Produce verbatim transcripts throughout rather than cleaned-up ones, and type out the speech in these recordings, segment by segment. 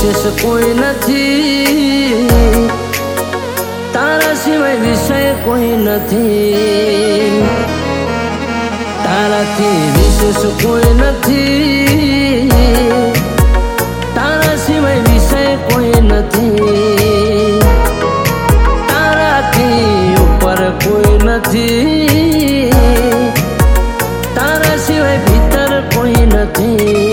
વિશેષ કોઈ નથી, તારા સિવાય વિષય કોઈ નથી, તારાથી વિશેષ કોઈ નથી, તારા સિવાય વિષય કોઈ નથી, તારાથી ઉપર કોઈ નથી, તારા સિવાય ભીતર કોઈ નથી.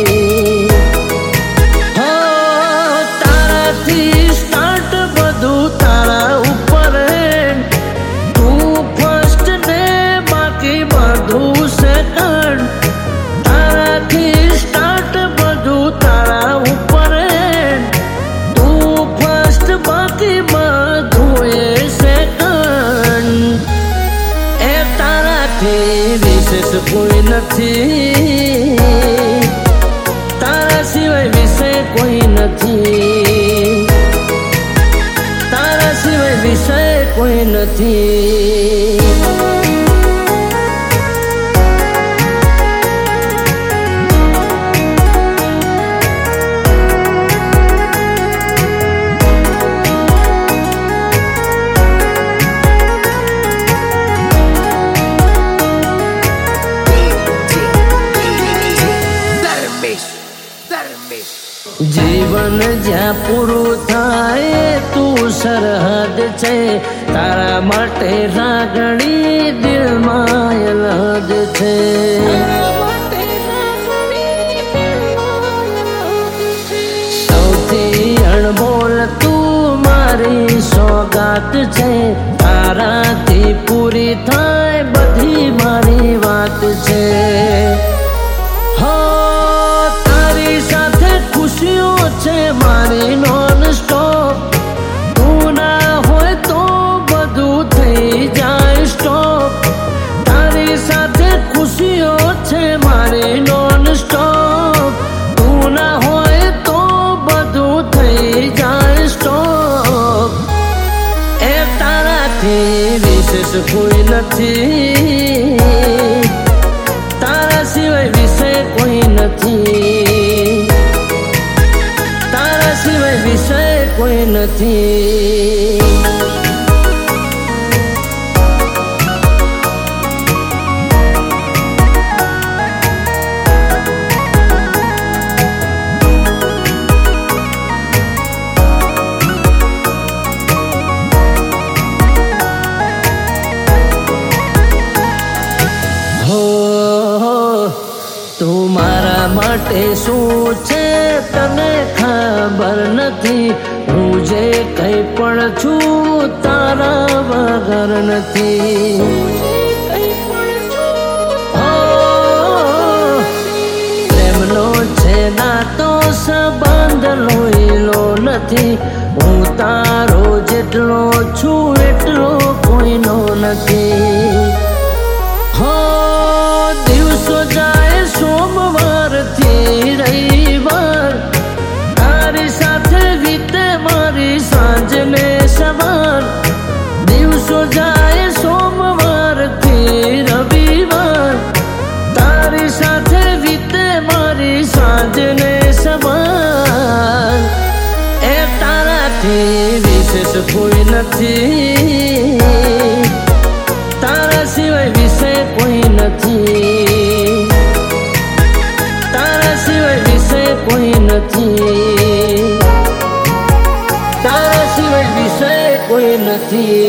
વિશેષ કોઈ નથી, તારા સિવાય વિષય કોઈ નથી, તારા સિવાય વિષય કોઈ નથી. જીવન જ્યાં પૂરું થાય તું સરહદ છે, તારા માટે લાગણી દિલમાં અલગ છે. સૌથી અણમોલ તું મારી સોગાત છે, તારાથી પૂરી થાય બધી મારી વાત છે. ખુશીઓ છે મારી નોન સ્ટોપ, તું ના હોય તો બધું થઈ જાય સ્ટોપ. તારી સાથે ખુશીઓ છે મારી નોન સ્ટોપ, તું ના હોય તો બધું થઈ જાય સ્ટોપ. એ તારાથી વિશેષ કોઈ નથી, તારા સિવાય વિષય કોઈ નથી, તારા સિવાય વિષય કોઈ નથી. તું મારા માટે શું છે તને ખબર નથી, હું જે કંઈ પણ છું તારા વગર નથી. પ્રેમનો છે ના તો સંબંધ લોહીલો નથી, હું તારો જેટલો છું એટલો કોઈનો નથી. હો દિવસો જાય સોમવાર થી રવિવાર, તારી સાથે વીતે મારી સાંજ ને સવાર. દિવસો જાય સોમવાર થી રવિવાર, તારી સાથે વીતે મારી સાંજ ને સવાર. એ તારાથી વિશેષ કોઈ નથી, તારા સિવાય વિષય કોઈ નથી, તારા સિવાય વિષય કોઈ નથી, તારા સિવાય વિષય કોઈ નથી.